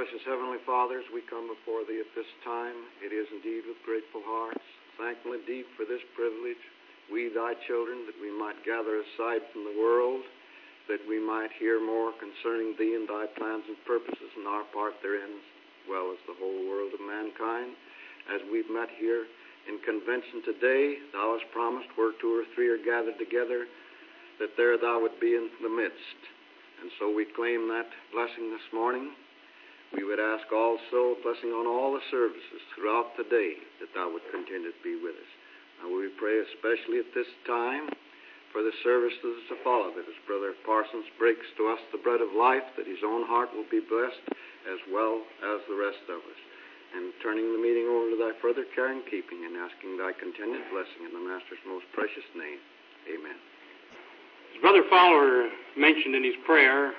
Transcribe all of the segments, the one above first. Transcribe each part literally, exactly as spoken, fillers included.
precious Heavenly Father, as we come before Thee at this time, it is indeed with grateful hearts, thankful indeed for this privilege, we, Thy children, that we might gather aside from the world, that we might hear more concerning Thee and Thy plans and purposes and our part therein, as well as the whole world of mankind. As we've met here in convention today, Thou hast promised where two or three are gathered together, that there Thou would be in the midst. And so we claim that blessing this morning. We would ask also blessing on all the services throughout the day, that Thou would continue to be with us. Now we pray especially at this time for the services to follow, that as Brother Parsons breaks to us the bread of life, that his own heart will be blessed as well as the rest of us. And turning the meeting over to Thy further care and keeping, and asking Thy continued blessing in the Master's most precious name. Amen. As Brother Fowler mentioned in his prayer,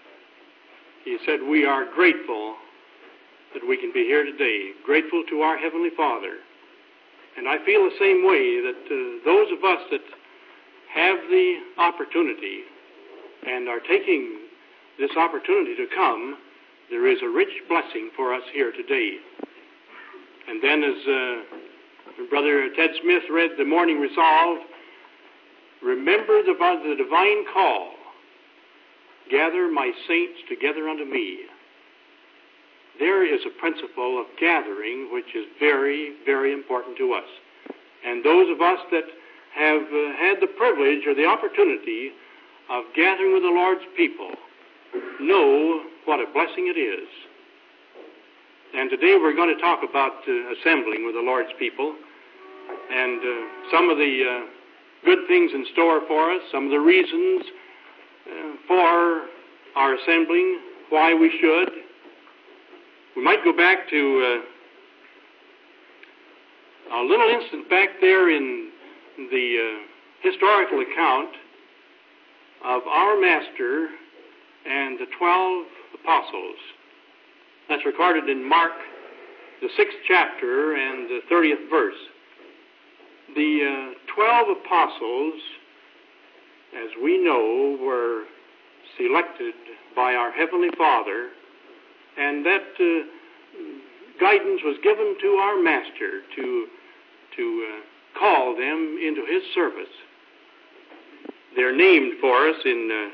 he said, we are grateful that we can be here today, grateful to our Heavenly Father. And I feel the same way, that uh, those of us that have the opportunity and are taking this opportunity to come, there is a rich blessing for us here today. And then as uh, Brother Ted Smith read the morning resolve, remember the, the divine call, gather my saints together unto me. There is a principle of gathering which is very, very important to us. And those of us that have uh, had the privilege or the opportunity of gathering with the Lord's people know what a blessing it is. And today we're going to talk about uh, assembling with the Lord's people, and uh, some of the uh, good things in store for us, some of the reasons uh, for our assembling, why we should. We might go back to uh, a little instant back there in the uh, historical account of our Master and the twelve apostles. That's recorded in Mark, the sixth chapter and the thirtieth verse. The uh, twelve apostles, as we know, were selected by our Heavenly Father, and that uh, guidance was given to our Master to, to uh, call them into His service. They're named for us in uh,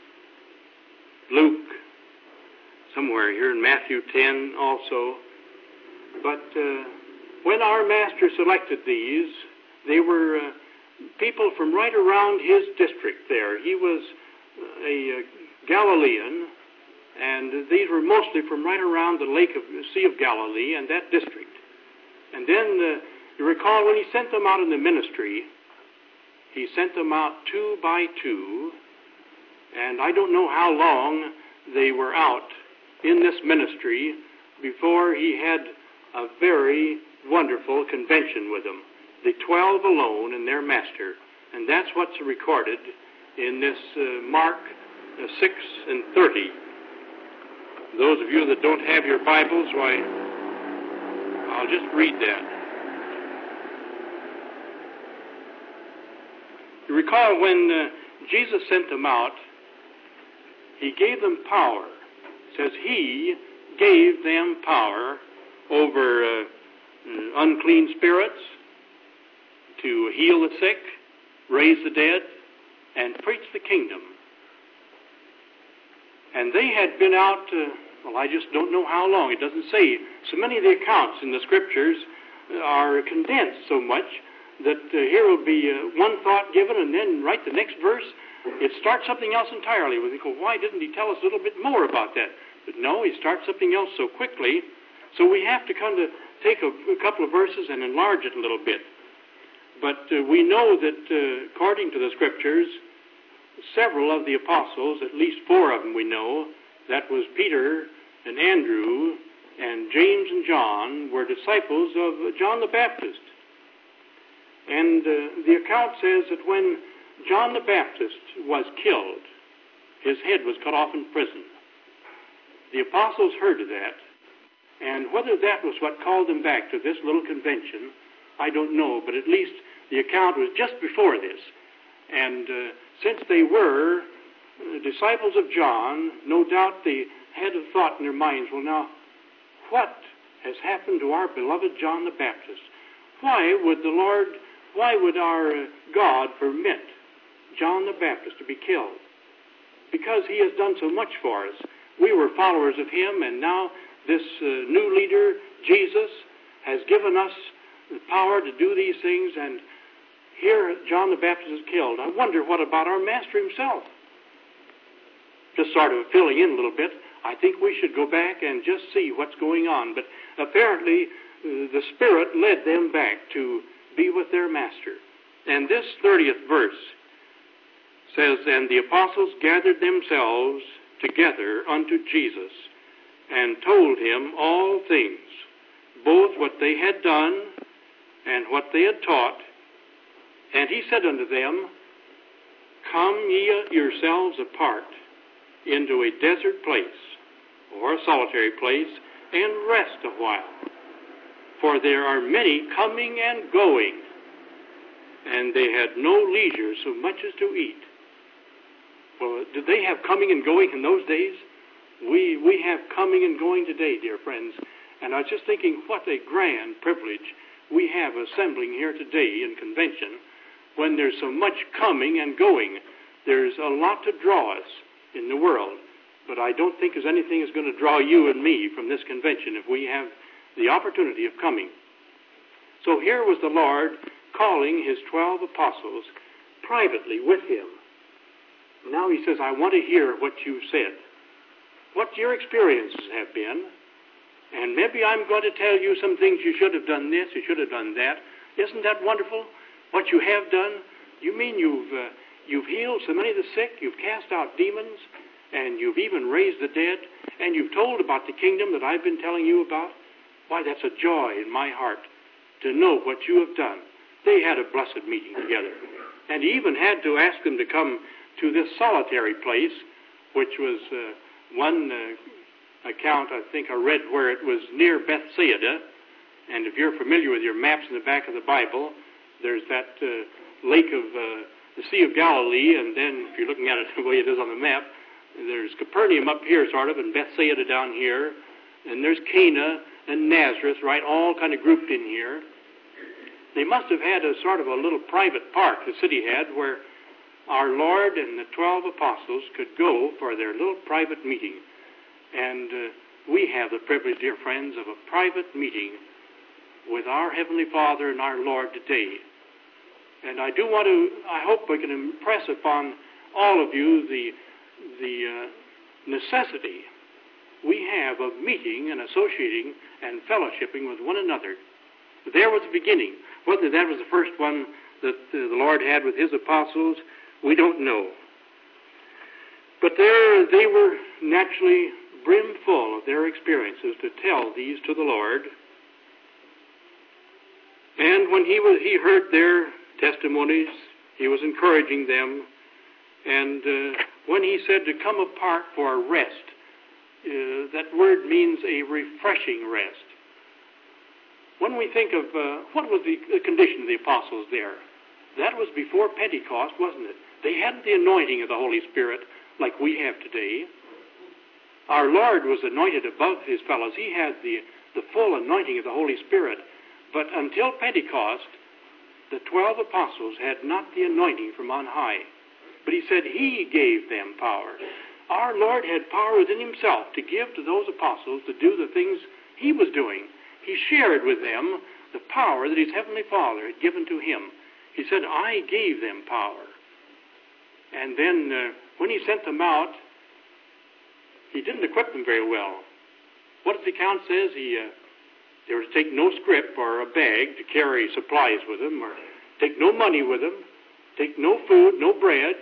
Luke, somewhere here in Matthew ten also. But uh, when our Master selected these, they were uh, people from right around His district there. He was a uh, Galilean, and these were mostly from right around the lake of the Sea of Galilee and that district. And then uh, you recall when He sent them out in the ministry, He sent them out two by two, and I don't know how long they were out in this ministry before He had a very wonderful convention with them. The twelve alone and their Master. And that's what's recorded in this uh, Mark uh, six and thirty. Those of you that don't have your Bibles, why, I'll just read that. You recall when uh, Jesus sent them out, He gave them power. It says He gave them power over uh, unclean spirits, to heal the sick, raise the dead, and preach the kingdom. And they had been out, uh, well, I just don't know how long. It doesn't say. So many of the accounts in the Scriptures are condensed so much that uh, here will be uh, one thought given, and then right the next verse, it starts something else entirely. We think, well, why didn't He tell us a little bit more about that? But no, He starts something else so quickly, so we have to kind of take a, a couple of verses and enlarge it a little bit. But uh, we know that, uh, according to the Scriptures, several of the apostles, at least four of them we know, that was Peter and Andrew and James and John, were disciples of John the Baptist. And uh, the account says that when John the Baptist was killed, his head was cut off in prison. The apostles heard of that, and whether that was what called them back to this little convention, I don't know, but at least the account was just before this. And uh, since they were uh, disciples of John, no doubt they had a thought in their minds, well, now, what has happened to our beloved John the Baptist? Why would the Lord, why would our God permit John the Baptist to be killed? Because he has done so much for us. We were followers of him, and now this uh, new leader, Jesus, has given us the power to do these things, and here John the Baptist is killed. I wonder what about our Master himself? Just sort of filling in a little bit, I think we should go back and just see what's going on. But apparently, uh, the Spirit led them back to be with their Master. And this thirtieth verse says, "And the apostles gathered themselves together unto Jesus, and told him all things, both what they had done and what they had taught. And he said unto them, Come ye yourselves apart into a desert place, or a solitary place, and rest a while. For there are many coming and going, and they had no leisure so much as to eat." Well, did they have coming and going in those days? We we have coming and going today, dear friends. And I was just thinking what a grand privilege we have assembling here today in convention when there's so much coming and going. There's a lot to draw us in the world. But I don't think there's anything that's going to draw you and me from this convention if we have the opportunity of coming. So here was the Lord calling his twelve apostles privately with him. Now he says, I want to hear what you've said, what your experiences have been, and maybe I'm going to tell you some things. You should have done this, you should have done that. Isn't that wonderful, what you have done? You mean you've, uh, you've healed so many of the sick, you've cast out demons, and you've even raised the dead, and you've told about the kingdom that I've been telling you about? Why, that's a joy in my heart to know what you have done. They had a blessed meeting together. And he even had to ask them to come to this solitary place, which was uh, one uh, account, I think I read, where it was near Bethsaida. And if you're familiar with your maps in the back of the Bible, there's that uh, lake of uh, the Sea of Galilee, and then if you're looking at it the way it is on the map, there's Capernaum up here, sort of, and Bethsaida down here, and there's Cana and Nazareth, right, all kind of grouped in here. They must have had a sort of a little private park the city had where our Lord and the twelve apostles could go for their little private meeting. And uh, we have the privilege, dear friends, of a private meeting with our Heavenly Father and our Lord today. And I do want to, I hope I can impress upon all of you the, the uh, necessity we have of meeting and associating and fellowshipping with one another. There was the beginning. Whether that was the first one that uh, the Lord had with his apostles, we don't know. But there they were naturally brimful of their experiences to tell these to the Lord. And when he was, he heard their testimonies, he was encouraging them. And uh, when he said to come apart for a rest, uh, that word means a refreshing rest. When we think of uh, what was the, the condition of the apostles there, that was before Pentecost, wasn't it? They hadn't the anointing of the Holy Spirit like we have today. Our Lord was anointed above his fellows. He had the, the full anointing of the Holy Spirit. But until Pentecost, the twelve apostles had not the anointing from on high. But he said he gave them power. Our Lord had power within himself to give to those apostles to do the things he was doing. He shared with them the power that his Heavenly Father had given to him. He said, I gave them power. And then uh, when he sent them out, he didn't equip them very well. What does the account says? He, uh, they were to take no scrip or a bag to carry supplies with them, or take no money with them, take no food, no bread.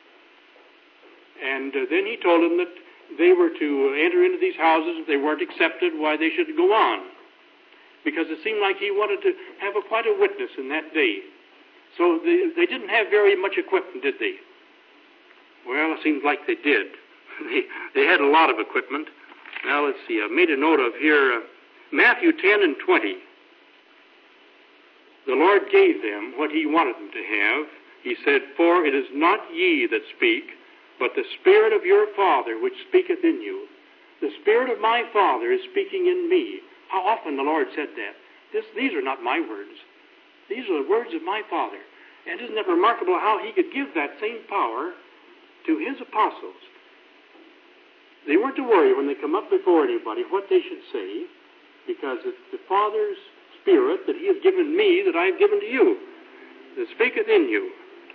And uh, then he told them that they were to enter into these houses. If they weren't accepted, why, they should go on. Because it seemed like he wanted to have a, quite a witness in that day. So they, they didn't have very much equipment, did they? Well, it seems like they did. they, they had a lot of equipment. Now, let's see. I made a note of here, uh, Matthew ten and twenty. The Lord gave them what he wanted them to have. He said, For it is not ye that speak, but the Spirit of your Father which speaketh in you. The Spirit of my Father is speaking in me. How often the Lord said that. This, these are not my words. These are the words of my Father. And isn't it remarkable how he could give that same power to his apostles? They weren't to worry when they come up before anybody what they should say, because it's the Father's Spirit that he has given me that I have given to you, that speaketh in you.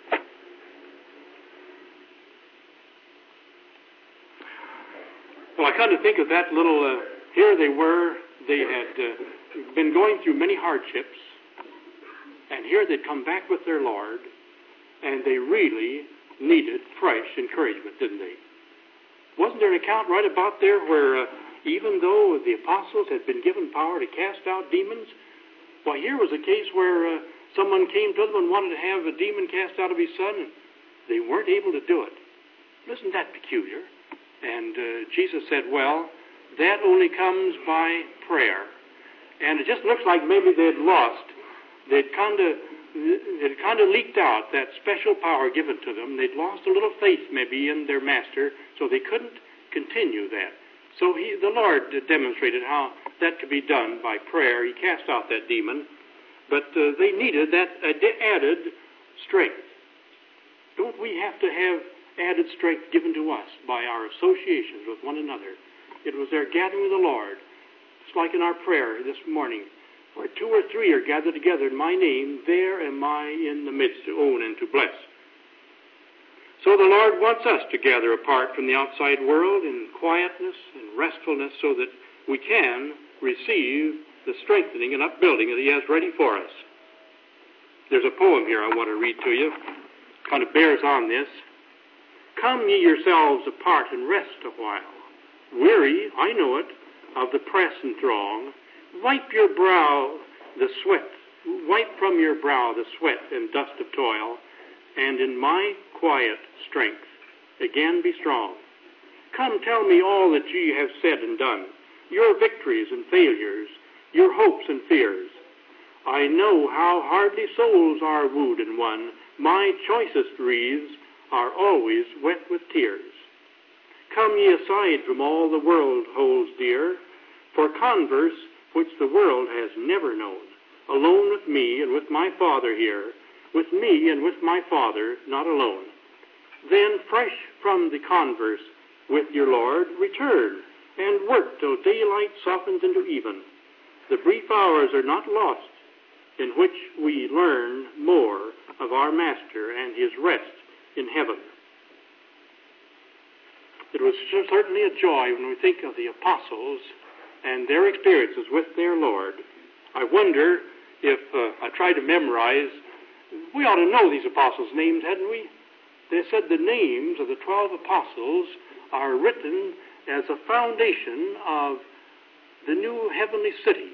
Well, I kind of think of that little, uh, here they were, they had uh, been going through many hardships, and here they'd come back with their Lord, and they really needed fresh encouragement, didn't they? Wasn't there an account right about there where uh, even though the apostles had been given power to cast out demons, well, here was a case where uh, someone came to them and wanted to have a demon cast out of his son, and they weren't able to do it. Isn't that peculiar? And uh, Jesus said, well, that only comes by prayer. And it just looks like maybe they'd lost. They'd kind of it kind of leaked out, that special power given to them. They'd lost a little faith maybe in their master, so they couldn't continue that. So he, the Lord demonstrated how that could be done by prayer. He cast out that demon, but uh, they needed that added strength. Don't we have to have added strength given to us by our associations with one another? It was their gathering of the Lord. It's like in our prayer this morning, where two or three are gathered together in my name, there am I in the midst to own and to bless. So the Lord wants us to gather apart from the outside world in quietness and restfulness so that we can receive the strengthening and upbuilding that he has ready for us. There's a poem here I want to read to you. Kind of bears on this. Come ye yourselves apart and rest a while. Weary, I know it, of the press and throng. Wipe your brow the sweat. Wipe from your brow the sweat and dust of toil, and in my quiet strength again be strong. Come, tell me all that ye have said and done, your victories and failures, your hopes and fears. I know how hardly souls are wooed and won. My choicest wreaths are always wet with tears. Come ye aside from all the world holds dear, for converse which the world has never known, alone with me and with my Father here, with me and with my Father, not alone. Then fresh from the converse with your Lord, return, and work till daylight softens into even. The brief hours are not lost, in which we learn more of our Master and his rest in heaven. It was certainly a joy when we think of the apostles and their experiences with their Lord. I wonder if uh, I try to memorize, we ought to know these apostles' names, hadn't we? They said the names of the twelve apostles are written as a foundation of the new heavenly city.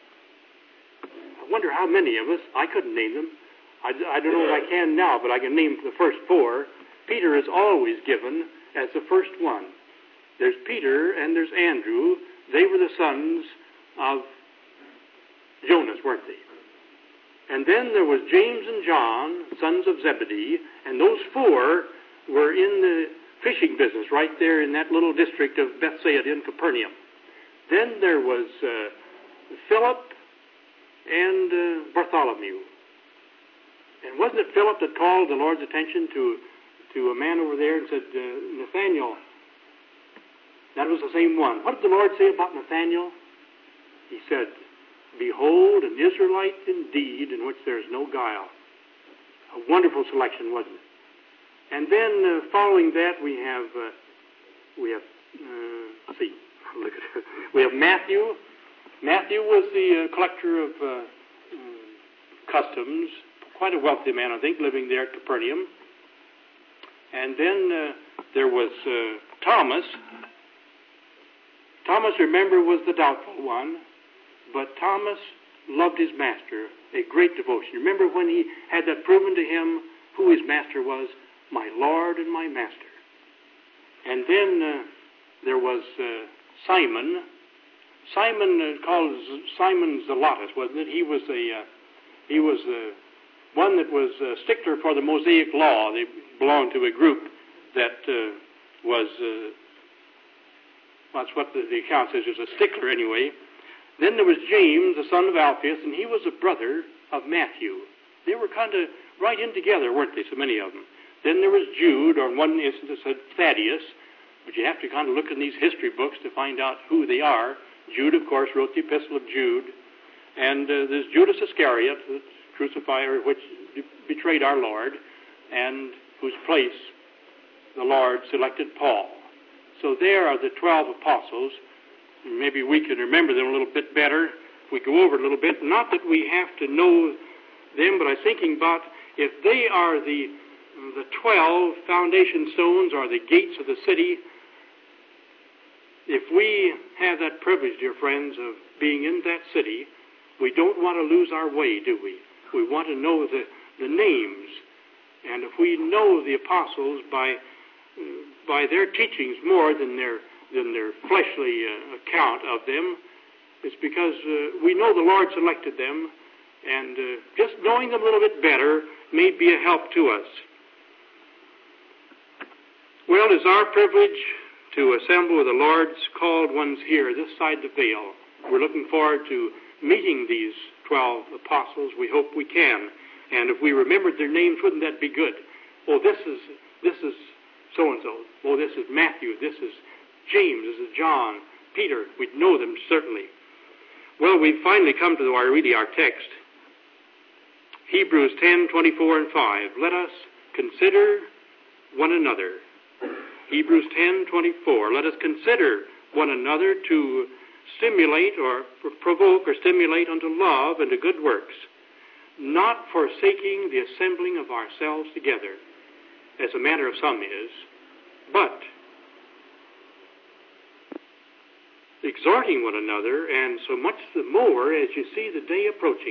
I wonder how many of us, I couldn't name them. I, I don't know if I can now, but I can name the first four. Peter is always given as the first one. There's Peter and there's Andrew. They were the sons of Jonas, weren't they? And then there was James and John, sons of Zebedee, and those four were in the fishing business right there in that little district of Bethsaida in Capernaum. Then there was uh, Philip and uh, Bartholomew. And wasn't it Philip that called the Lord's attention to, to a man over there and said, uh, Nathanael? That was the same one. What did the Lord say about Nathanael? He said, behold, an Israelite indeed, in which there is no guile. A wonderful selection, wasn't it? And then uh, following that, we have, uh, we have, uh, let's see, look at it. We have Matthew. Matthew was the uh, collector of uh, customs, quite a wealthy man, I think, living there at Capernaum. And then uh, there was uh, Thomas. Thomas, remember, was the doubtful one, but Thomas loved his master, a great devotion. Remember when he had that proven to him who his master was? My Lord and my master. And then uh, there was uh, Simon. Simon uh, called Simon Zelotes, wasn't it? He was a uh, he was uh, one that was a stickler for the Mosaic law. They belonged to a group that uh, was. Uh, That's what the, the account says, is a stickler anyway. Then there was James, the son of Alphaeus, and he was a brother of Matthew. They were kind of right in together, weren't they, so many of them? Then there was Jude, or in one instance it said Thaddeus, but you have to kind of look in these history books to find out who they are. Jude, of course, wrote the Epistle of Jude. And uh, there's Judas Iscariot, the crucifier, which betrayed our Lord, and whose place the Lord selected Paul. So there are the twelve apostles. Maybe we can remember them a little bit better if we go over it a little bit. Not that we have to know them, but I'm thinking about if they are the the twelve foundation stones or the gates of the city, if we have that privilege, dear friends, of being in that city, we don't want to lose our way, do we? We want to know the, the names. And if we know the apostles by uh, by their teachings more than their than their fleshly uh, account of them, it's because uh, we know the Lord selected them, and uh, just knowing them a little bit better may be a help to us. Well, it's our privilege to assemble with the Lord's called ones here, this side the veil. We're looking forward to meeting these twelve apostles. We hope we can. And if we remembered their names, wouldn't that be good? Oh, this is this is so-and-so. Oh, this is Matthew. This is James. This is John. Peter. We'd know them certainly. Well, we've finally come to our, really our text. Hebrews ten, twenty-four and five. Let us consider one another. Hebrews ten, twenty-four. Let us consider one another to stimulate or provoke or stimulate unto love and to good works, not forsaking the assembling of ourselves together, as a manner of some is, but exhorting one another, and so much the more as you see the day approaching.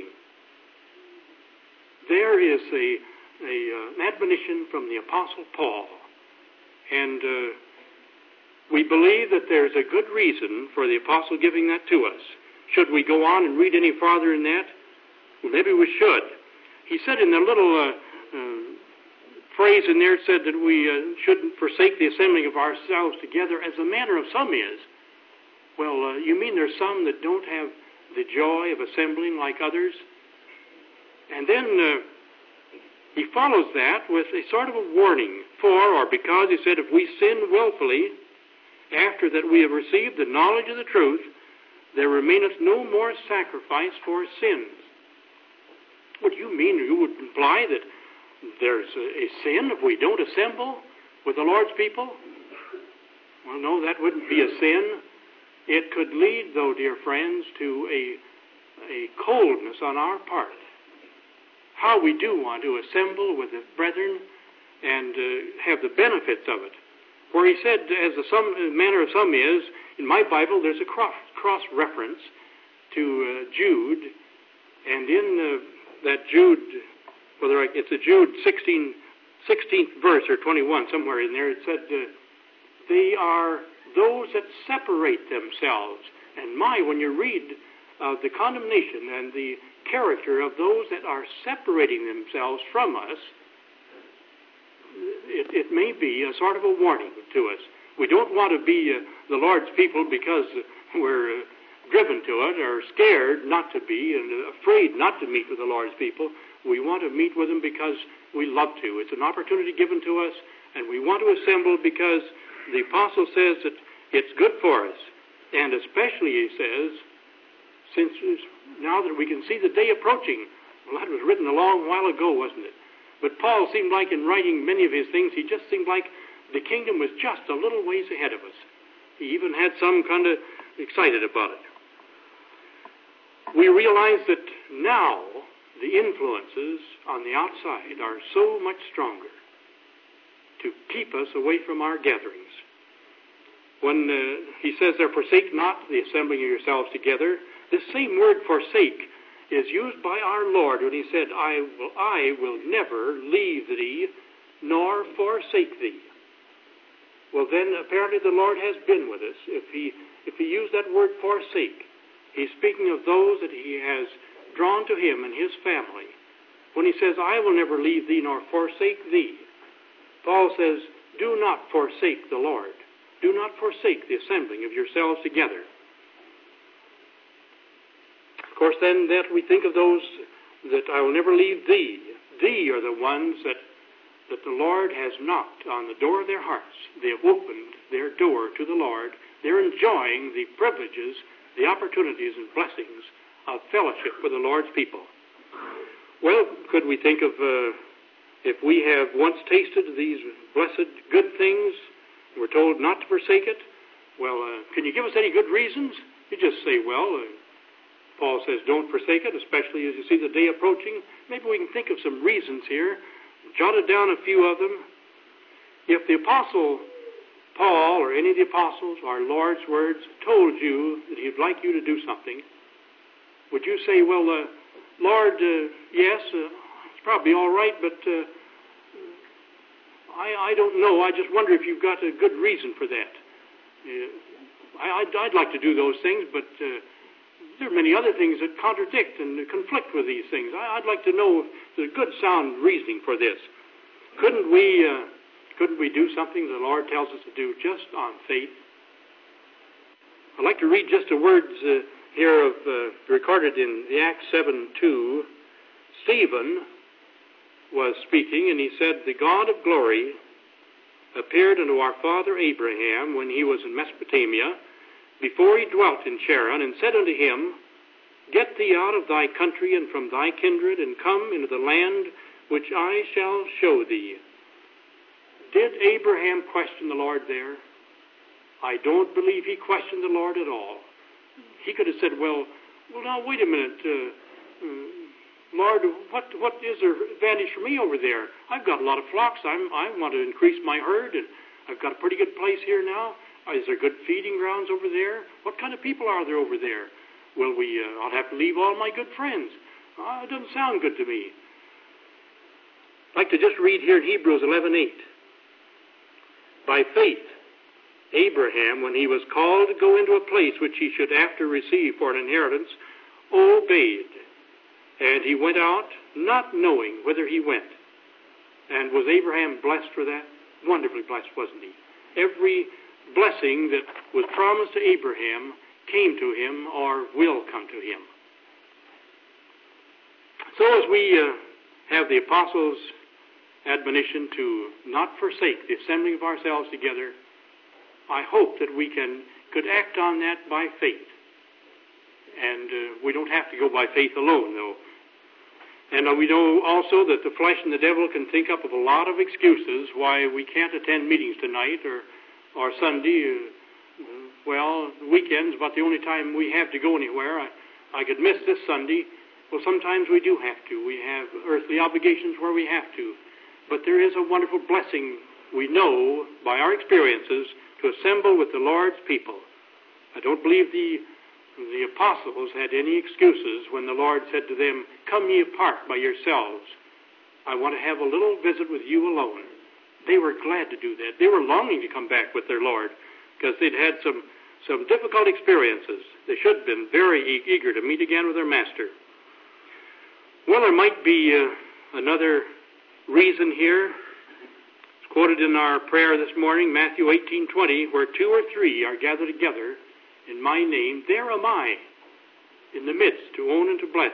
There is a, a uh, an admonition from the Apostle Paul, and uh, we believe that there's a good reason for the apostle giving that to us. Should we go on and read any farther in that? Well, maybe we should. He said in the little uh, uh, phrase in there, it said that we uh, shouldn't forsake the assembling of ourselves together, as the manner of some is. Well, uh, you mean there's some that don't have the joy of assembling like others? And then uh, he follows that with a sort of a warning. For, or because, he said, if we sin willfully, after that we have received the knowledge of the truth, there remaineth no more sacrifice for sins. What do you mean? You would imply that there's a, a sin if we don't assemble with the Lord's people? Well, no, that wouldn't be a sin. It could lead, though, dear friends, to a, a coldness on our part. How we do want to assemble with the brethren and uh, have the benefits of it. Where he said, as the some, manner of some is, in my Bible there's a cross, cross reference to uh, Jude, and in uh, that Jude, whether it's a Jude sixteen, sixteenth verse or twenty-one, somewhere in there, it said, uh, they are those that separate themselves. And my, when you read uh, the condemnation and the character of those that are separating themselves from us, It, it may be a sort of a warning to us. We don't want to be uh, the Lord's people because we're uh, driven to it or scared not to be and afraid not to meet with the Lord's people. We want to meet with them because we love to. It's an opportunity given to us, and we want to assemble because the Apostle says that it's good for us. And especially, he says, since now that we can see the day approaching. Well, that was written a long while ago, wasn't it? But Paul seemed like, in writing many of his things, he just seemed like the kingdom was just a little ways ahead of us. He even had some kind of excited about it. We realize that now the influences on the outside are so much stronger to keep us away from our gatherings. When uh, he says there, forsake not the assembling of yourselves together, this same word forsake is used by our Lord when he said, I will, I will never leave thee nor forsake thee. Well, then apparently the Lord has been with us. If he if he used that word forsake, he's speaking of those that he has drawn to him and his family. When he says, I will never leave thee nor forsake thee, Paul says, do not forsake the Lord. Do not forsake the assembling of yourselves together. Of course, then that we think of those that I will never leave thee. Thee are the ones that, that the Lord has knocked on the door of their hearts. They have opened their door to the Lord. They're enjoying the privileges, the opportunities and blessings of fellowship with the Lord's people. Well, could we think of uh, if we have once tasted these blessed good things, we're told not to forsake it? Well, uh, can you give us any good reasons? You just say, well, uh, Paul says don't forsake it, especially as you see the day approaching. Maybe we can think of some reasons here. Jotted down a few of them. If the Apostle Paul or any of the apostles, our Lord's words, told you that he'd like you to do something, would you say, well, uh, Lord, uh, yes, uh, it's probably all right, but uh, I, I don't know. I just wonder if you've got a good reason for that. Uh, I, I'd, I'd like to do those things, but uh, there are many other things that contradict and conflict with these things. I, I'd like to know if there's a good, sound reasoning for this. Couldn't we, uh, couldn't we do something the Lord tells us to do just on faith? I'd like to read just the words uh, here of uh, recorded in the Acts seven two. Stephen was speaking, and he said, "The God of glory appeared unto our father Abraham when he was in Mesopotamia, before he dwelt in Charan, and said unto him, Get thee out of thy country and from thy kindred, and come into the land which I shall show thee." Did Abraham question the Lord there? I don't believe he questioned the Lord at all. He could have said, well, well now, wait a minute, uh, uh, Lord, what what is there advantage for me over there? I've got a lot of flocks. I'm, I want to increase my herd, and I've got a pretty good place here now. Is there good feeding grounds over there? What kind of people are there over there? Well, we, uh, I'll have to leave all my good friends. Uh, it doesn't sound good to me. I'd like to just read here in Hebrews eleven eight. By faith, Abraham, when he was called to go into a place which he should after receive for an inheritance, obeyed. And he went out, not knowing whither he went. And was Abraham blessed for that? Wonderfully blessed, wasn't he? Every blessing that was promised to Abraham came to him or will come to him. So as we uh, have the apostles' admonition to not forsake the assembling of ourselves together, I hope that we can could act on that by faith. And uh, we don't have to go by faith alone, though. And uh, we know also that the flesh and the devil can think up of a lot of excuses why we can't attend meetings tonight or or Sunday. Uh, well, weekends about the only time we have to go anywhere. I, I could miss this Sunday. Well, sometimes we do have to. We have earthly obligations where we have to. But there is a wonderful blessing, we know, by our experiences, to assemble with the Lord's people. I don't believe the the apostles had any excuses when the Lord said to them, "Come ye apart by yourselves. I want to have a little visit with you alone." They were glad to do that. They were longing to come back with their Lord because they'd had some, some difficult experiences. They should have been very e- eager to meet again with their Master. Well, there might be uh, another reason here. It's quoted in our prayer this morning, Matthew eighteen twenty, where two or three are gathered together in my name, there am I in the midst to own and to bless.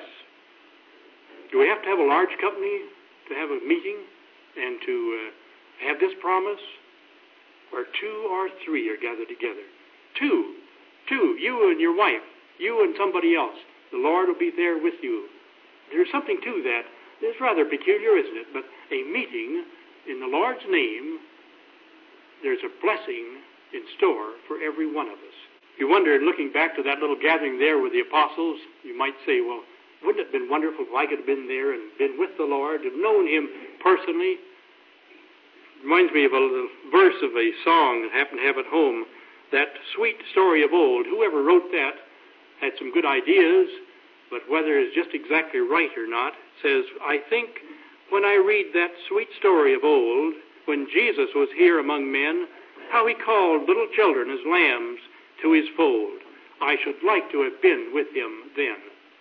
Do we have to have a large company to have a meeting and to uh, have this promise? Where two or three are gathered together. Two. Two. You and your wife. You and somebody else. The Lord will be there with you. There's something to that. It's rather peculiar, isn't it? But a meeting in the Lord's name, there's a blessing in store for every one of us. You wonder, looking back to that little gathering there with the apostles, you might say, well, wouldn't it have been wonderful if I could have been there and been with the Lord, have known Him personally? It reminds me of a verse of a song that I happen to have at home, that sweet story of old. Whoever wrote that had some good ideas, but whether it's just exactly right or not, says, I think when I read that sweet story of old, when Jesus was here among men, how He called little children as lambs to His fold. I should like to have been with Him then.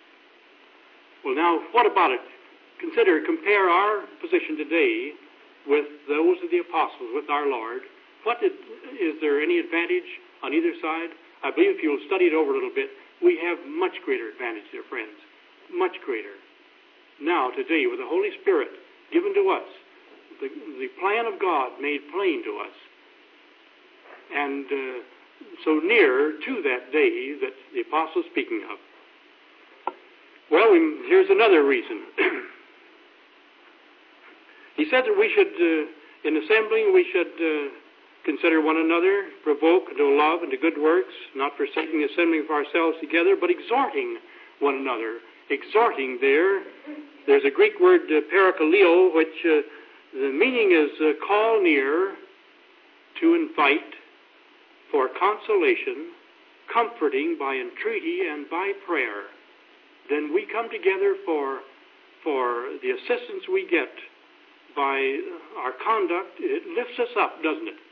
Well, now, what about it? Consider, compare our position today with those of the apostles, with our Lord. What did, is there any advantage on either side? I believe if you'll study it over a little bit, we have much greater advantage, dear friends, much greater. Now, today, with the Holy Spirit given to us, the, the plan of God made plain to us, and uh, so near to that day that the apostle is speaking of. Well, we, here's another reason. He said that we should, uh, in assembling, we should uh, consider one another, provoke to love and to good works, not forsaking the assembling of ourselves together, but exhorting one another. Exhorting there, there's a Greek word, uh, parakaleo, which uh, the meaning is uh, call near, to invite, for consolation, comforting by entreaty and by prayer. Then we come together for, for the assistance we get by our conduct. It lifts us up, doesn't it?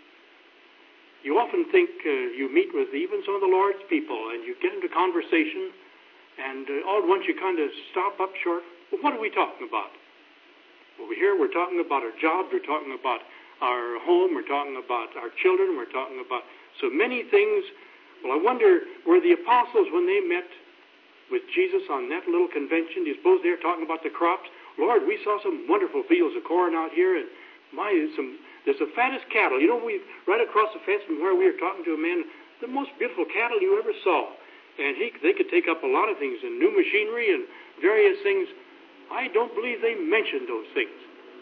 You often think uh, you meet with even some of the Lord's people and you get into conversation, and uh, all at once you kind of stop up short. Well, what are we talking about? Over here we're talking about our jobs, we're talking about our home, we're talking about our children, we're talking about so many things. Well, I wonder, were the apostles, when they met with Jesus on that little convention, do you suppose they're talking about the crops? Lord, we saw some wonderful fields of corn out here, and my, there's some there's the fattest cattle. You know, we right across the fence from where we were talking to a man, the most beautiful cattle you ever saw. And he, they could take up a lot of things, and new machinery and various things. I don't believe they mentioned those things.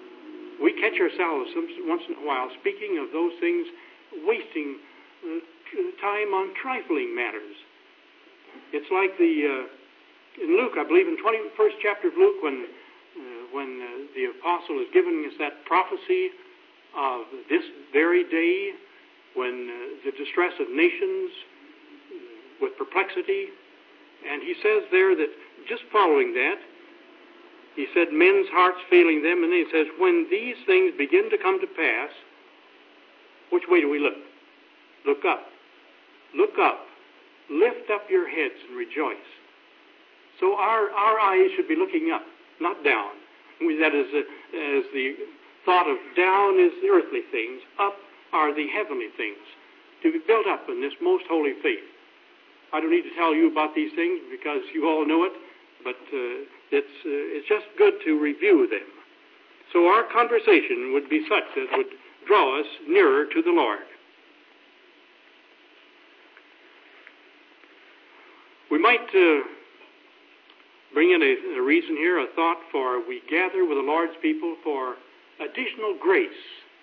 We catch ourselves some, once in a while speaking of those things, wasting uh, time on trifling matters. It's like the uh, in Luke, I believe, in the twenty-first chapter of Luke, when uh, when uh, the apostle is giving us that prophecy of this very day, when uh, the distress of nations uh, with perplexity, and he says there that just following that, he said, men's hearts failing them, and then he says, when these things begin to come to pass, which way do we look? Look up. Look up. Lift up your heads and rejoice. So our, our eyes should be looking up, not down. That is, uh, as the thought of down is the earthly things, up are the heavenly things, to be built up in this most holy faith. I don't need to tell you about these things because you all know it, but uh, it's, uh, it's just good to review them. So our conversation would be such that it would draw us nearer to the Lord. We might uh, bring in a, a reason here, a thought for we gather with the Lord's people for additional grace.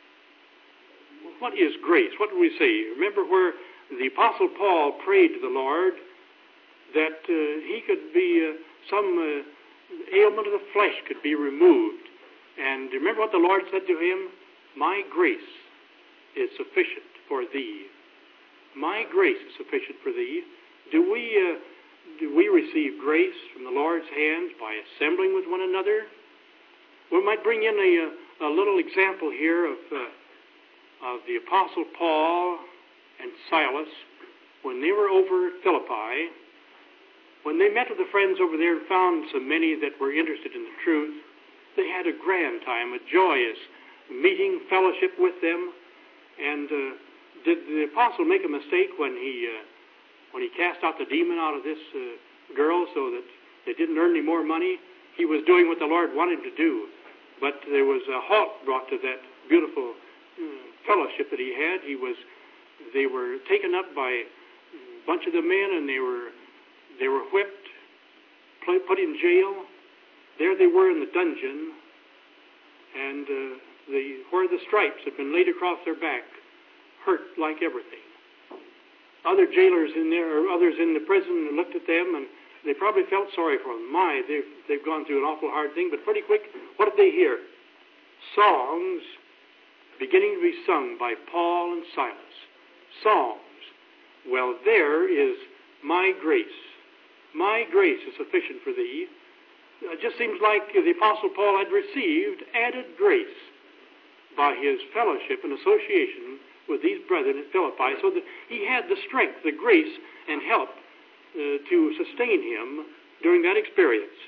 What is grace? What do we say? Remember where the Apostle Paul prayed to the Lord that uh, he could be, uh, some uh, ailment of the flesh could be removed. And remember what the Lord said to him? My grace is sufficient for thee. My grace is sufficient for thee. Do we, uh, do we receive grace from the Lord's hands by assembling with one another? We might bring in a, a little example here of, uh, of the Apostle Paul and Silas when they were over at Philippi. When they met with the friends over there and found so many that were interested in the truth, they had a grand time, a joyous meeting, fellowship with them. And uh, did the apostle make a mistake when he uh, when he cast out the demon out of this uh, girl so that they didn't earn any more money? He was doing what the Lord wanted him to do. But there was a halt brought to that beautiful uh, fellowship that he had. He was, they were taken up by a bunch of the men, and they were they were whipped, put in jail. There they were in the dungeon, and uh, the where the stripes had been laid across their back hurt like everything. Other jailers in there, or others in the prison, looked at them, and they probably felt sorry for them. My, they've, they've gone through an awful hard thing, but pretty quick, what did they hear? Songs beginning to be sung by Paul and Silas. Songs. Well, there is my grace. My grace is sufficient for thee. It just seems like the Apostle Paul had received added grace by his fellowship and association with these brethren at Philippi, so that he had the strength, the grace, and help uh, to sustain him during that experience.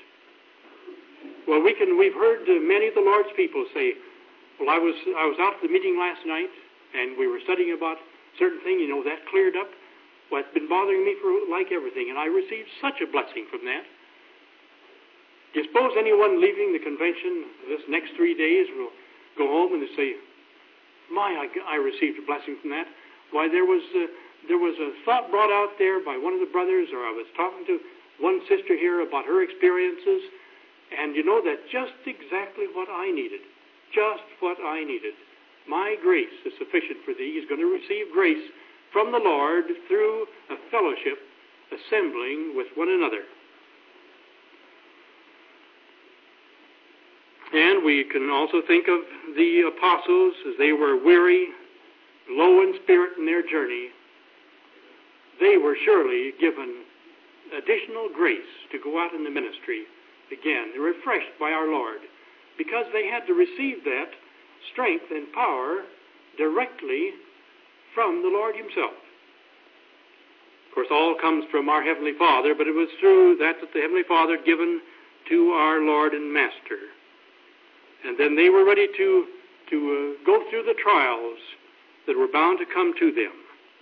Well, we can, we've heard uh, many of the Lord's people say, well, I was, I was out at the meeting last night, and we were studying about certain thing, you know, that cleared up. Well, it's been bothering me for like everything, and I received such a blessing from that. Do you suppose anyone leaving the convention this next three days will go home and say, my, I, I received a blessing from that? Why, there was, uh, there was a thought brought out there by one of the brothers, or I was talking to one sister here about her experiences, and you know, that's just exactly what I needed. Just what I needed. My grace is sufficient for thee. He's going to receive grace from the Lord through a fellowship, assembling with one another. And we can also think of the apostles as they were weary, low in spirit in their journey. They were surely given additional grace to go out in the ministry again, refreshed by our Lord, because they had to receive that strength and power directly from the Lord himself. Of course, all comes from our Heavenly Father, but it was through that that the Heavenly Father had given to our Lord and Master. And then they were ready to, to uh, go through the trials that were bound to come to them.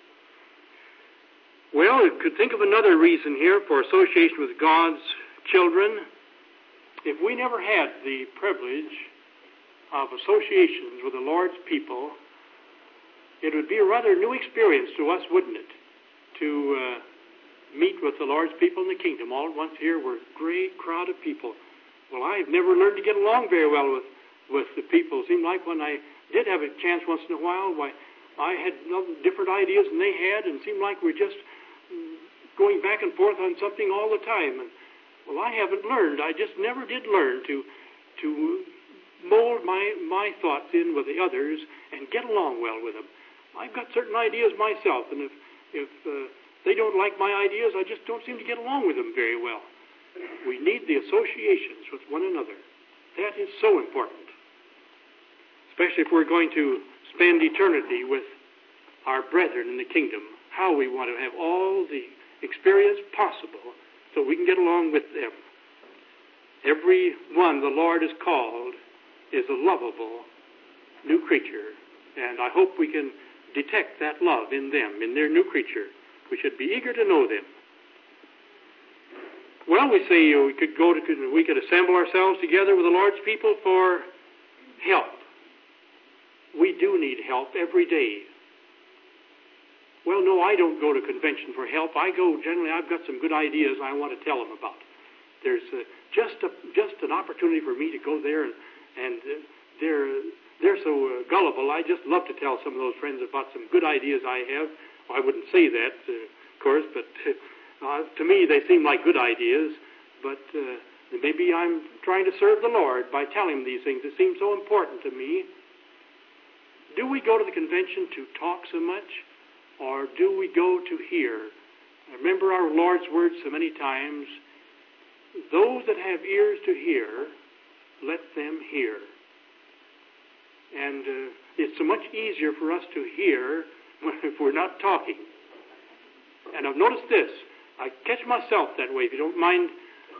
Well, you could think of another reason here for association with God's children. If we never had the privilege of associations with the Lord's people, it would be a rather new experience to us, wouldn't it? To uh, meet with the Lord's people in the kingdom. All at once here were a great crowd of people. Well, I've never learned to get along very well with, with the people. It seemed like when I did have a chance once in a while, why, I had different ideas than they had, and it seemed like we're just going back and forth on something all the time. And well, I haven't learned. I just never did learn to to mold my, my thoughts in with the others and get along well with them. I've got certain ideas myself, and if, if uh, they don't like my ideas, I just don't seem to get along with them very well. We need the associations with one another. That is so important, especially if we're going to spend eternity with our brethren in the kingdom. How we want to have all the experience possible so we can get along with them. Every one the Lord has called is a lovable new creature, and I hope we can detect that love in them, in their new creature. We should be eager to know them. Well, we say we could go to, we could assemble ourselves together with the Lord's people for help. We do need help every day. Well, no, I don't go to convention for help. I go, generally, I've got some good ideas I want to tell them about. There's uh, just a, just an opportunity for me to go there, and, and uh, they're, they're so uh, gullible. I just love to tell some of those friends about some good ideas I have. Well, I wouldn't say that, uh, of course, but uh, to me they seem like good ideas. But uh, maybe I'm trying to serve the Lord by telling them these things that seem so important to me. Do we go to the convention to talk so much? Or do we go to hear? Remember our Lord's words so many times, those that have ears to hear, let them hear. And uh, it's so much easier for us to hear if we're not talking. And I've noticed this. I catch myself that way, if you don't mind.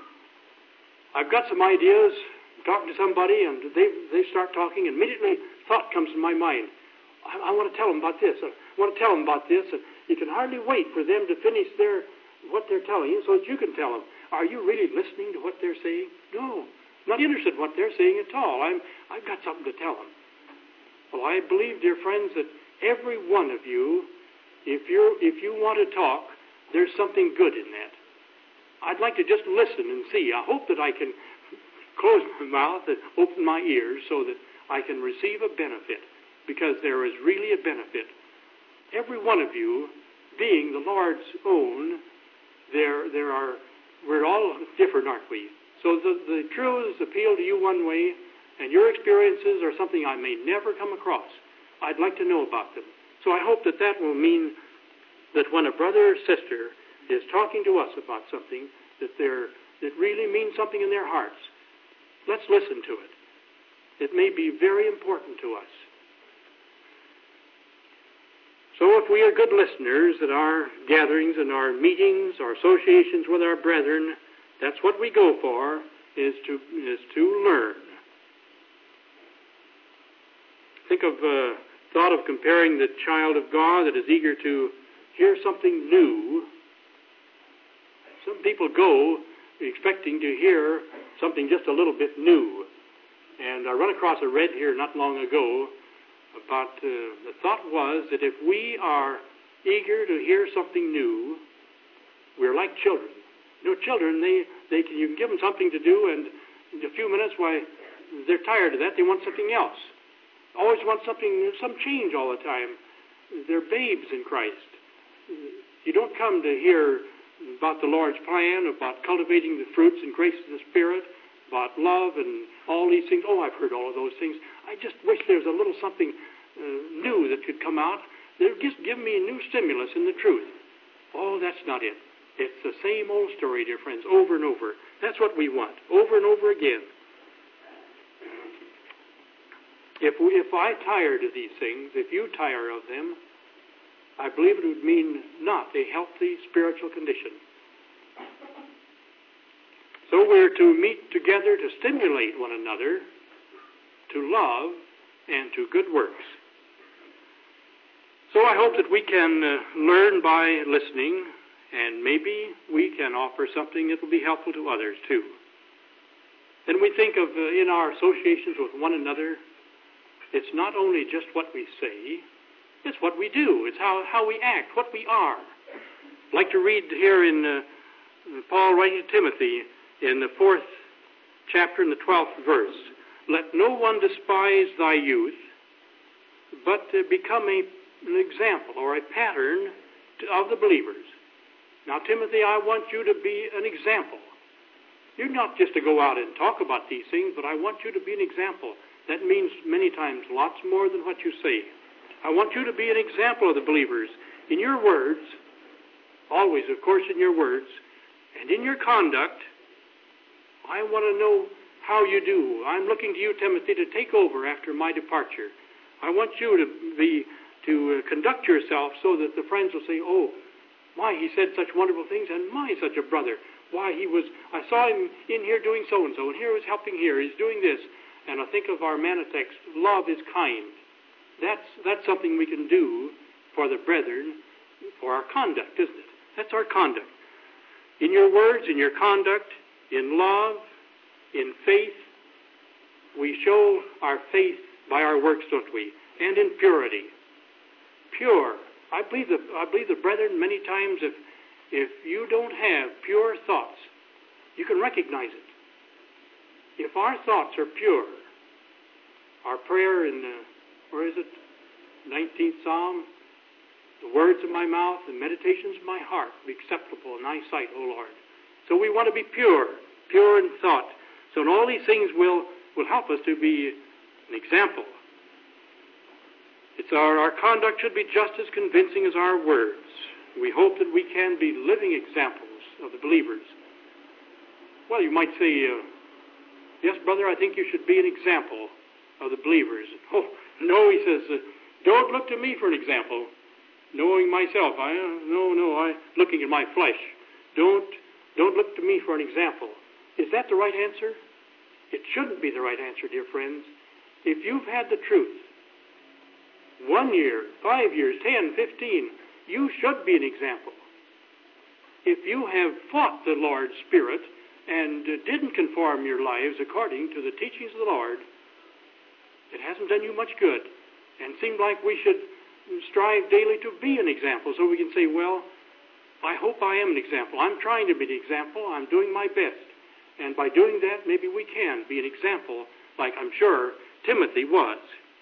I've got some ideas, I'm talking to somebody, and they, they start talking, and immediately thought comes to my mind. I, I want to tell them about this. I want to tell them about this. And you can hardly wait for them to finish their what they're telling you so that you can tell them. Are you really listening to what they're saying? No. Not interested in what they're saying at all. I'm, I've got something to tell them. Well, I believe, dear friends, that every one of you, if you're if you want to talk, there's something good in that. I'd like to just listen and see. I hope that I can close my mouth and open my ears so that I can receive a benefit, because there is really a benefit. Every one of you, being the Lord's own, there there are, we're all different, aren't we? So the, the truths appeal to you one way, and your experiences are something I may never come across. I'd like to know about them. So I hope that that will mean that when a brother or sister is talking to us about something, that they're, that really means something in their hearts, let's listen to it. It may be very important to us. So if we are good listeners at our gatherings and our meetings, our associations with our brethren, that's what we go for, is to is to learn. Think of uh, thought of comparing the child of God that is eager to hear something new. Some people go expecting to hear something just a little bit new. And I run across a read here not long ago about, uh, the thought was that if we are eager to hear something new, we're like children. You know, children, they, they can, you can give them something to do, and in a few minutes, why, they're tired of that. They want something else. Always want something, some change all the time. They're babes in Christ. You don't come to hear about the Lord's plan, about cultivating the fruits and graces of the Spirit, about love and all these things. Oh, I've heard all of those things. I just wish there was a little something uh, new that could come out. They'll just give me a new stimulus in the truth. Oh, that's not it. It's the same old story, dear friends, over and over. That's what we want, over and over again. If, we, if I tired of these things, if you tire of them, I believe it would mean not a healthy spiritual condition. So we're to meet together to stimulate one another to love and to good works. So I hope that we can uh, learn by listening, and maybe we can offer something that will be helpful to others too. Then we think of uh, in our associations with one another, it's not only just what we say, it's what we do. It's how, how we act, what we are. I'd like to read here in uh, Paul writing to Timothy in the fourth chapter in the twelfth verse. Let no one despise thy youth, but uh, become a, an example or a pattern to, of the believers. Now, Timothy, I want you to be an example. You're not just to go out and talk about these things, but I want you to be an example. That means many times lots more than what you say. I want you to be an example of the believers in your words, always, of course, in your words, and in your conduct. I want to know how you do. I'm looking to you, Timothy, to take over after my departure. I want you to be to uh, conduct yourself so that the friends will say, oh, my, he said such wonderful things, and my, such a brother. Why, he was, I saw him in here doing so-and-so, and here he was helping here, he's doing this. And I think of our manna text, love is kind. That's, that's something we can do for the brethren, for our conduct, isn't it? That's our conduct. In your words, in your conduct, in love, in faith, we show our faith by our works, don't we? And in purity. Pure. I believe the, I believe the brethren, many times, if, if you don't have pure thoughts, you can recognize it. If our thoughts are pure, our prayer in, uh, where is it? nineteenth Psalm, the words of my mouth and meditations of my heart be acceptable in thy sight, O Lord. So we want to be pure, pure in thought. So in all these things will, will help us to be an example. It's our, our conduct should be just as convincing as our words. We hope that we can be living examples of the believers. Well, you might say, uh, yes, brother, I think you should be an example of the believers. Oh, no, he says, uh, don't look to me for an example. Knowing myself, I uh, no, no, I looking at my flesh. Don't, don't look to me for an example. Is that the right answer? It shouldn't be the right answer, dear friends. If you've had the truth, one year, five years, ten, fifteen, you should be an example. If you have fought the Lord's Spirit and uh, didn't conform your lives according to the teachings of the Lord, it hasn't done you much good, and seemed like we should strive daily to be an example, so we can say, well, I hope I am an example. I'm trying to be an example. I'm doing my best. And by doing that, maybe we can be an example like I'm sure Timothy was.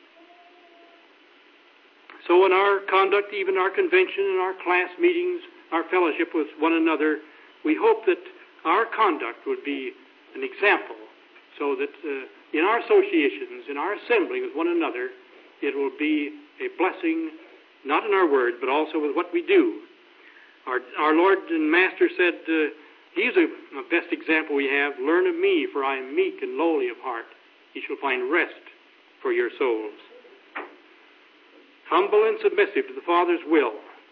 So in our conduct, even our convention, in our class meetings, our fellowship with one another, we hope that our conduct would be an example so that uh, in our associations, in our assembly with one another, it will be a blessing, not in our words, but also with what we do. Our, our Lord and Master said, uh, He's a, the best example we have. Learn of me, for I am meek and lowly of heart. Ye shall find rest for your souls. Humble and submissive to the Father's will.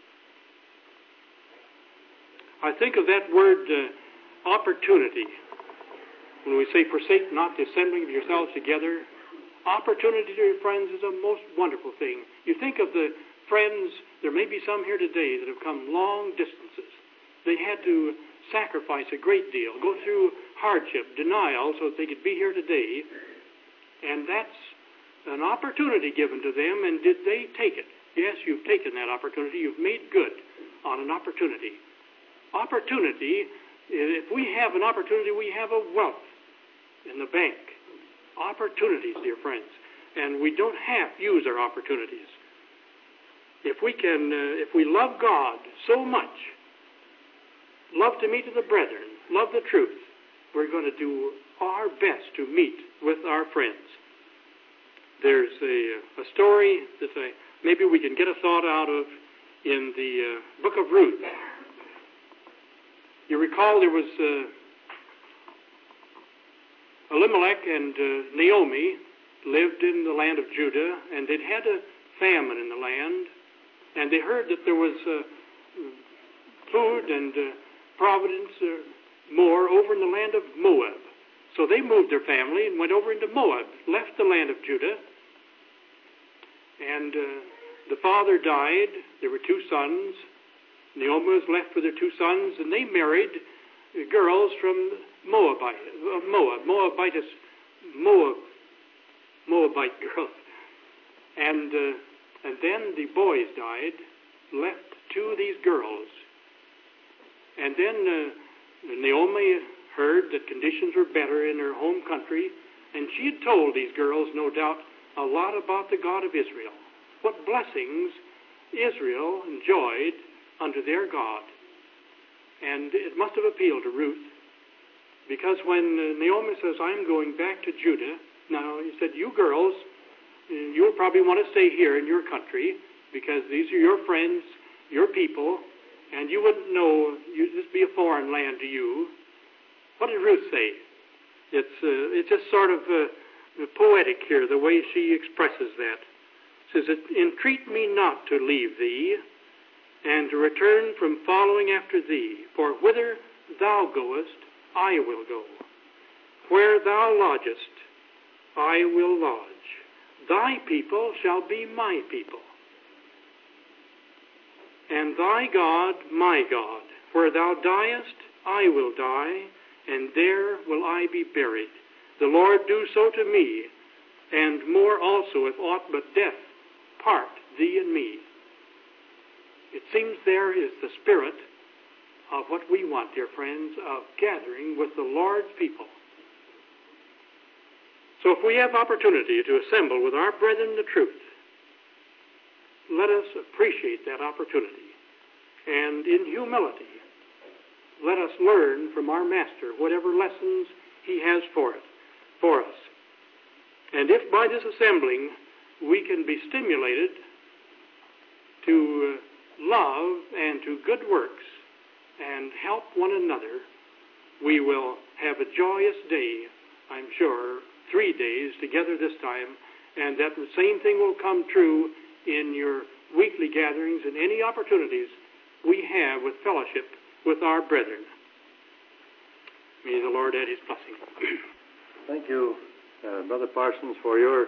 I think of that word uh, opportunity. When we say, forsake not the assembling of yourselves together, opportunity, dear friends, is a most wonderful thing. You think of the, friends, there may be some here today that have come long distances. They had to sacrifice a great deal, go through hardship, denial, so that they could be here today. And that's an opportunity given to them, and did they take it? Yes, you've taken that opportunity. You've made good on an opportunity. Opportunity, if we have an opportunity, we have a wealth in the bank. Opportunities, dear friends. And we don't have to use our opportunities. If we can, uh, if we love God so much, love to meet with the brethren, love the truth, we're going to do our best to meet with our friends. There's a, a story that I, maybe we can get a thought out of in the uh, book of Ruth. You recall there was uh, Elimelech and uh, Naomi lived in the land of Judah, and they'd had a famine in the land, and they heard that there was uh, food and uh, providence uh, more over in the land of Moab. So they moved their family and went over into Moab, left the land of Judah, and uh, the father died. There were two sons. Naomi was left with her two sons, and they married girls from Moabite, uh, Moab, Moabitess, Moab, Moabite girls. And uh, and then the boys died, left two of these girls. And then uh, Naomi heard that conditions were better in her home country, and she had told these girls, no doubt, a lot about the God of Israel, what blessings Israel enjoyed under their God. And it must have appealed to Ruth, because when uh, Naomi says, I'm going back to Judah, now he said, you girls, you'll probably want to stay here in your country, because these are your friends, your people, and you wouldn't know, you'd just be a foreign land to you. What did Ruth say? It's uh, it's just sort of uh, poetic here, the way she expresses that. It says, entreat me not to leave thee, and to return from following after thee. For whither thou goest, I will go. Where thou lodgest, I will lodge. Thy people shall be my people, and thy God my God. Where thou diest, I will die, and there will I be buried. The Lord do so to me, and more also, if aught but death part thee and me. It seems there is the spirit of what we want, dear friends, of gathering with the Lord's people. So if we have opportunity to assemble with our brethren in the truth, let us appreciate that opportunity. And in humility, let us learn from our Master whatever lessons he has for it, for us. And if by this assembling we can be stimulated to love and to good works and help one another, we will have a joyous day, I'm sure, three days together this time, and that the same thing will come true in your weekly gatherings and any opportunities we have with fellowship with our brethren. May the Lord add his blessing. Thank you, uh, Brother Parsons, for your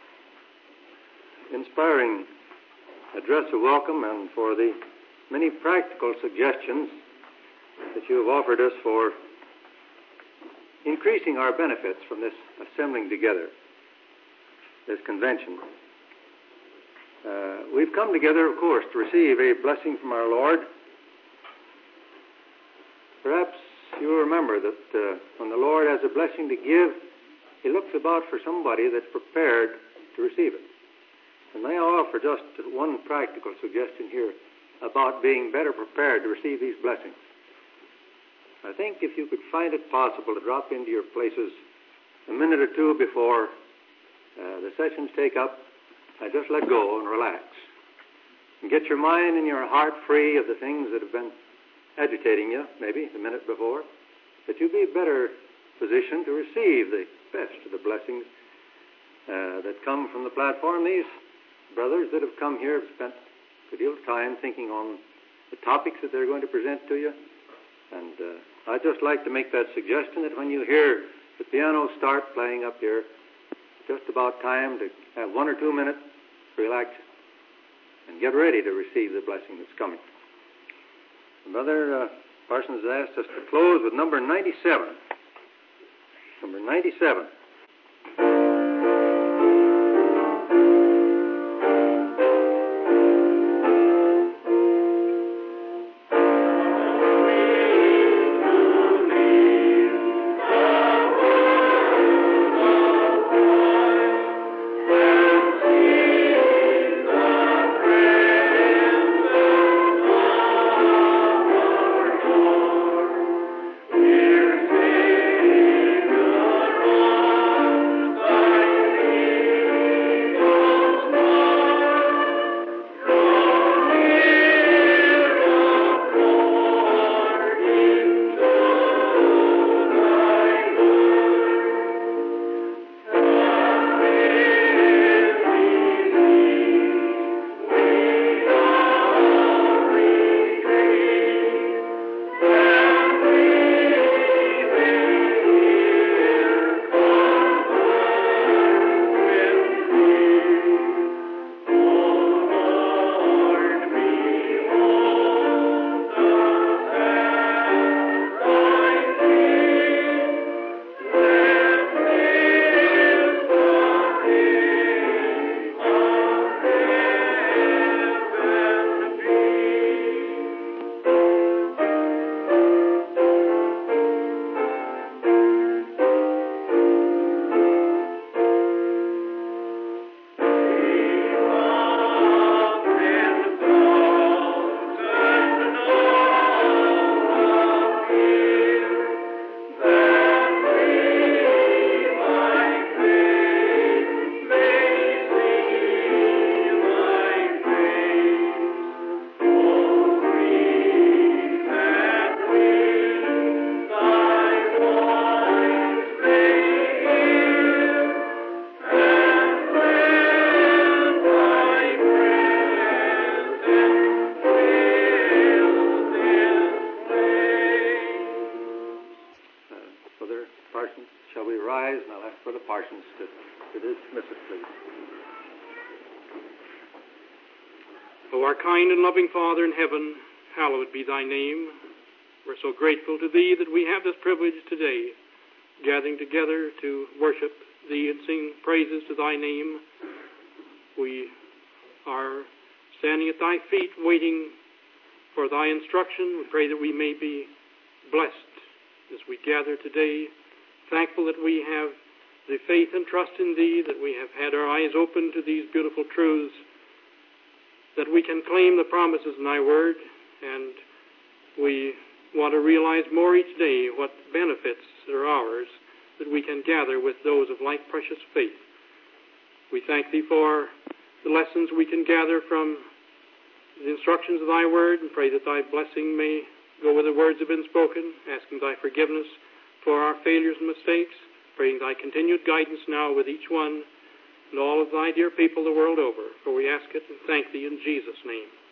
inspiring address of welcome and for the many practical suggestions that you have offered us for increasing our benefits from this assembling together, this convention. Uh, we've come together, of course, to receive a blessing from our Lord. Perhaps you'll remember that uh, when the Lord has a blessing to give, he looks about for somebody that's prepared to receive it. And may I offer just one practical suggestion here about being better prepared to receive these blessings. I think if you could find it possible to drop into your places a minute or two before uh, the sessions take up, uh, just let go and relax. And get your mind and your heart free of the things that have been agitating you, maybe the minute before, that you'll be better positioned to receive the best of the blessings uh, that come from the platform. These brothers that have come here have spent a good deal of time thinking on the topics that they're going to present to you. And uh, I'd just like to make that suggestion that when you hear the piano start playing up here, it's just about time to have one or two minutes relax and get ready to receive the blessing that's coming. Brother uh, Parsons has asked us to close with number ninety-seven. Number ninety-seven. Shall we rise? And I'll ask Brother Parsons to, to dismiss us, please. O our kind and loving Father in heaven, hallowed be thy name. We're so grateful to thee that we have this privilege today, gathering together to worship thee and sing praises to thy name. We are standing at thy feet, waiting for thy instruction. We pray that we may be blessed as we gather today, thankful that we have the faith and trust in thee, that we have had our eyes open to these beautiful truths, that we can claim the promises in thy word, and we want to realize more each day what benefits are ours that we can gather with those of like precious faith. We thank thee for the lessons we can gather from the instructions of thy word, and pray that thy blessing may go with the words that have been spoken, asking thy forgiveness for our failures and mistakes, praying thy continued guidance now with each one and all of thy dear people the world over. For we ask it and thank thee in Jesus' name.